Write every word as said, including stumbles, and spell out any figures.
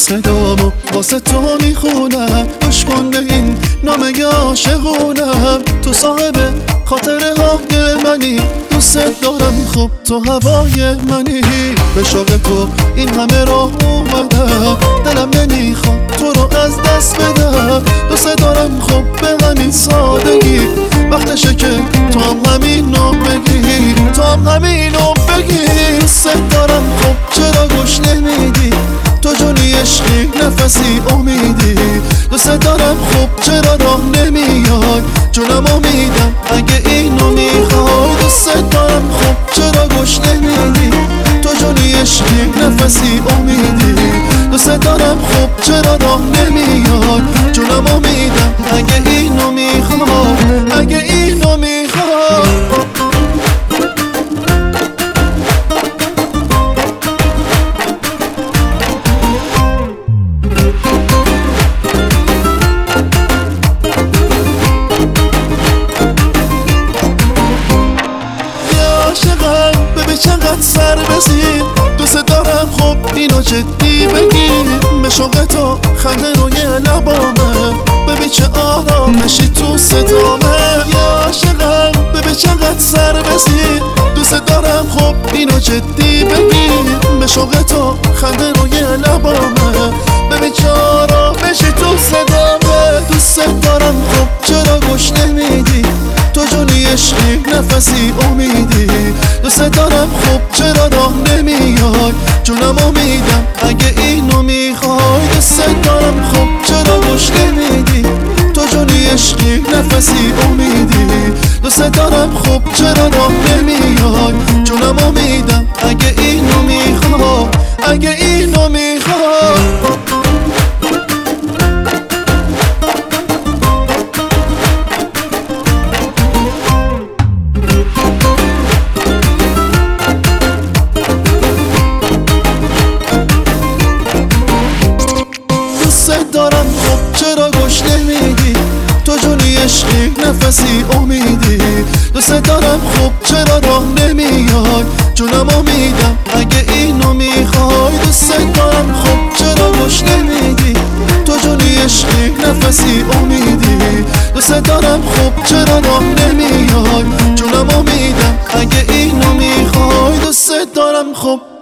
صدامو واسه تو میخونم، گوش کن به این نامه عاشقونم. تو صاحب خاطره های منی، دوست دارم خوب تو هوای منی. به شوق تو این همه راه اومدم، دلم نمیخواد تو رو از دست بدم. دوست دارم خوب به همین سادگی، وقتشه که تو هم همینو بگی، تو هم همینو بگی. دوست دارم خوب چرا گوش نمیدی، تو جونی عشقی نفسی امیدی. دوست دارم خوب چرا راه نمیای، جونم امیدم اگه اینو میخوای. دوست دارم خوب چرا گوش نمیدی، تو جونی عشقی نفسی امیدی. دوست دارم خوب چرا راه نمیای، جونم امیدم اگه اینو میخوای، اگه اینو میخوای. چقدر سر بزین، دوست دارم خب اینو جدی بگیر. به شوق تو خنده روی لبامه، ببین چه آرامشی تو صدامه. یا عاشقم ببین چقدر سر بزین، دوست دارم خب اینو جدی بگیر. به شوق تو خنده روی لبامه، ببین چه آرامشی تو صدامه. دوست دارم خب چرا گوش نمیدی، تو جونی عشقی نفسی امیدی. دوست دارم خوب چرا راه نمیای، جونم امیدم اگه اینو میخوای. دوست دارم خوب چرا گوش نمیدی، تو جونی عشقی نفسی امیدی. دوست دارم خوب چرا راه نمیای، جونم امیدم اگه اینو میخوای، اگه اینو میخوای. دارم خوب چرا گوش نمیدی، تو جونی عشقی نفسی امیدی. دوست دارم خوب چرا راه نمیای، جونم امیدم اگه اینو میخوای. دوست دارم خوب چرا گوش نمیدی، تو جونی عشقی نفسی امیدی. دوست دارم خوب چرا راه نمیای، جونم امیدم اگه اینو میخوای. دوست دارم خوب